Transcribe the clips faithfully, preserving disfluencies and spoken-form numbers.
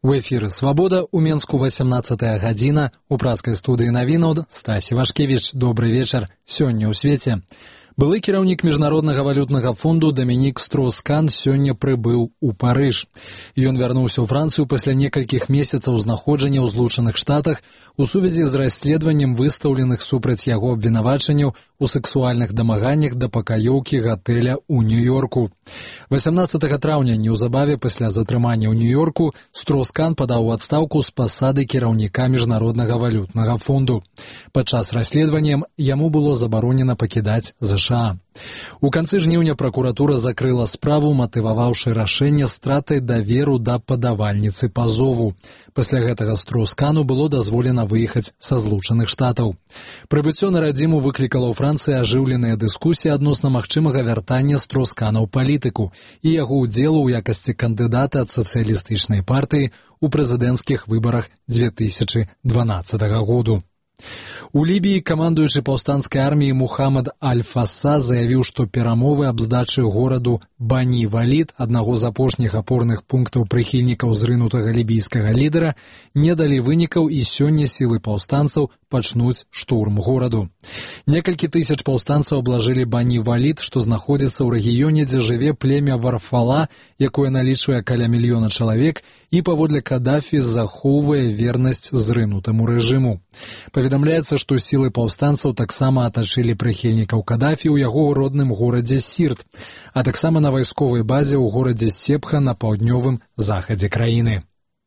У эфіры «Свабода» у Менску васямнаццатая гадзіна. У праскай студыі навінаў Стась Івашкевіч. Добры вечар. Сёння ў свеце. Былы кіраўнік Міжнароднага валютнага фонду Дамінік Строус-Кан сёння прыбыў у Парыж. Ён вярнуўся ў Францыю пасля некалькіх месяцаў знаходжання ў Злучаных Штатах у сувязі з расследаваннем выстаўленых супраць яго абвінавачанняў у сексуальных дамаганнях да пакаёўкі гатэля ў Нью-Йорку. васямнаццатага траўня, неўзабаве пасля затрымання ў Нью-Йорку, Строус-Кан падаў у адстаўку з пасады кіраўніка Міжнароднага валютнага фонду. Падчас расследавання яму было забаронена пакідаць ЗША. У канцы жніўня пракуратура закрыла справу, матываваўшы рашэнне стратай даверу да падавальніцы пазову. Пасля гэтага Строус-Кану было дазволена выехаць са Злучаных Штатаў. Прыбыццё на радзіму выклікала ў Францыі ажыўленыя дыскусіі адносна магчымага вяртання Строус-Кана ў палітыку і яго ўдзелу ў якасці кандыдата ад сацыялістычнай партыі ў прэзідэнцкіх выбарах дзве тысячы дванаццатага году. У Лібіі камандуючы паўстанцкай арміі Мухаммад Аль-Фаса заявіў, што перамовы аб здачы гораду Бані-Валід, аднаго з апошніх апорных пунктаў прыхільнікаў зрынутага лібійскага лідара, не далі вынікаў і сёння сілы паўстанцаў пачнуць штурм гораду. Некалькі тысяч паўстанцаў аблажылі Бані-Валід, што знаходзіцца ў рэгіёне, дзе жыве племя Варфала, якое налічвае каля мільёна чалавек і паводле Кадафі захоўвае вернасць зрынутаму рэжыму. Паведамляецца, што сілы паўстанцаў таксама атачылі прыхільнікаў Кадафі ў яго родным горадзе Сірт, а таксама на вайсковай базе ў горадзе Сепха на паўднёвым захадзе краіны.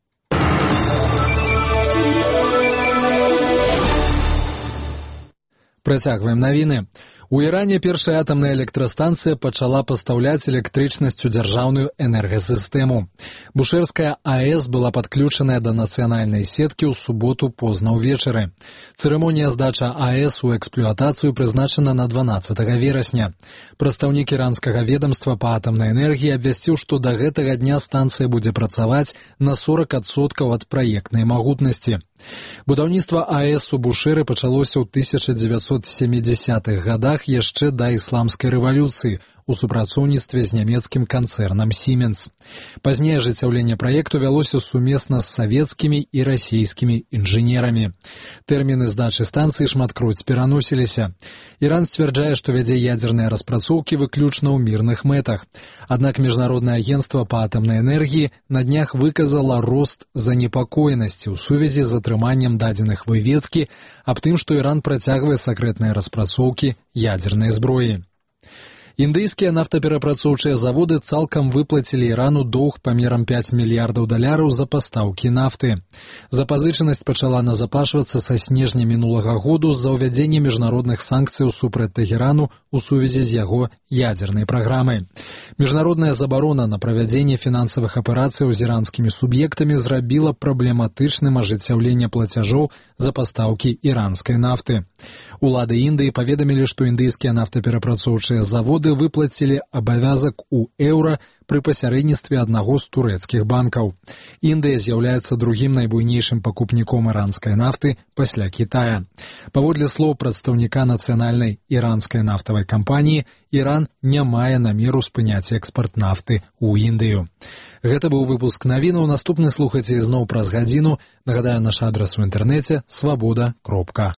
Працягваем навіны. У Іране першая атамная электрастанцыя пачала пастаўляць электрычнасць у дзяржаўную энергасістэму. Бушэрская АЭС была падключаная да нацыянальнай сеткі ў суботу позна ўвечары. Цырымонія здачы АЭС у эксплуатацыю прызначана на дванаццатага верасня. Прадстаўнік іранскага ведамства па атамнай энергіі абвясціў, што да гэтага дня станцыя будзе працаваць на сорок адсоткаў ад праектнай магутнасці. Будаўніцтва АЭС у Бушэры пачалося ў тысяча дзевяцьсот сямідзясятых гадах яшчэ да ісламскай рэвалюцыі у супрацоўніцтве з нямецкім канцэрнам «Сіменс». Пазней ажыццяўленне праекту вялося сумесна з савецкімі і расійскімі інжынерамі. Тэрміны здачы станцыі шматкроць пераносіліся. Іран сцвярджае, што вядзе ядзерныя распрацоўкі выключна ў мірных мэтах. Аднак Міжнароднае агенцтва па атамнай энергіі на днях выказала рост занепакоенасці ў сувязі з атрыманнем дадзеных выведкі аб тым, што Іран працягвае сакрэтныя распрацоўкі ядзернай зброі. Індыйскія нафтаперапрацоўчыя заводы цалкам выплацілі Ірану доўг памерам пяць мільярдаў даляраў за пастаўкі нафты. Запазычанасць пачала назапашвацца са снежня мінулага году з-за ўвядзення міжнародных санкцыяў супраць Тэхерану у сувязі з яго ядзернай праграмай. Міжнародная забарона на правядзенне фінансавых аперацыяў з іранскімі суб'ектамі зрабіла праблематычным ажыццяўленне плацяжоў за пастаўкі іранскай нафты. Улады Індыі паведамілі, што індыйскія нафтаперапрацоўчыя заводы выплацілі абавязак у еўра пры пасярэдніцтве аднаго з турэцкіх банкаў. Індыя з'яўляецца другім найбуйнейшым пакупніком іранскай нафты пасля Кітая. Паводле слоў прадстаўніка нацыянальнай іранскай нафтавай кампаніі, Іран не мае намеру спыняць экспарт нафты ў Індыю. Гэта быў выпуск навінаў. Наступны слухайце ізноў праз гадзіну. Нагадаю, наш адрас у інтэрнэце свабода кропка